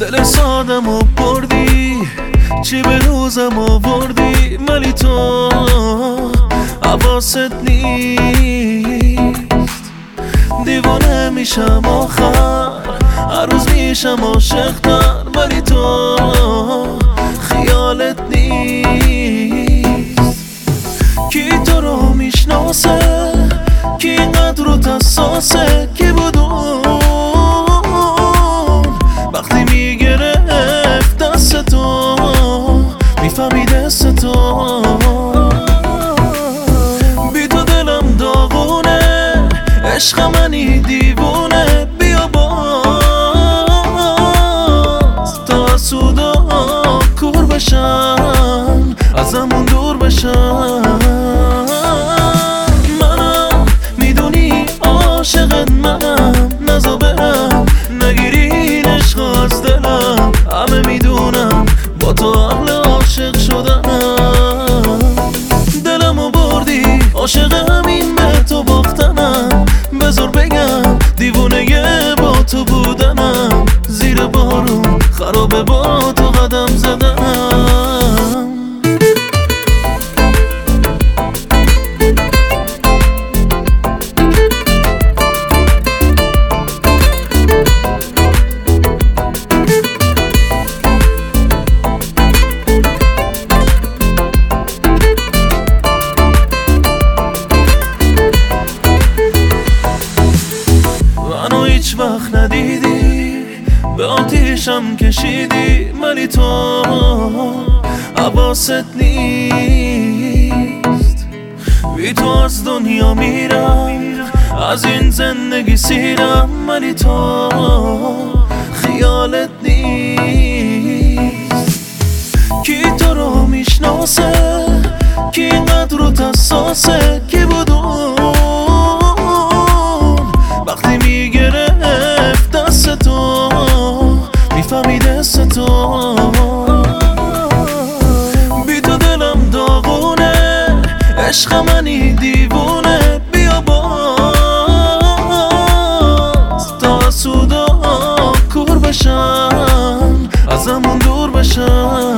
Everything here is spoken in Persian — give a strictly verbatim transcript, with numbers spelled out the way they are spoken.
دل سادم و بردی، چی به روزم آوردی، ولی تو حواست نیست. دیوانه میشم آخر، هر روز میشم عاشق‌تر، ولی تو خیالت نیست. کی تو رو میشناسه، کی اینقدر رو حساسه، کی بود اون وقتی میگرفت دست تو، میفهمید دست تو. بی تو دلم داغونه، عشق منی دیوونه، بیا باز تا سودا کور بشن، ازمون دور بشن. منم میدونی عاشقت منم، نزا برم نگیری این عشق از دلم. همه میدونم با تو اهل عاشق شدنم. دلمو بردی، عاشق همین به تو باختنم. بذار بگم دیوونه با تو بودنم. زیر بارون خرابه با تو قدم زدنم. منو هیچ وقت ندیدی، به آتیشم کشیدی، ولی تو حواست نیست. بی تو از دنیا میرم، از این زندگی سیرم، ولی تو خیالت نیست. کی تو رو میشناسه، کی اینقدر رو حساسه، کی بود اون وقتی میگرفت دست تو، میفهمید دست تو. بی تو دلم داغونه، عشق منی دیوونه، بیا باز تا سودا کور بشن، ازمون دور بشن.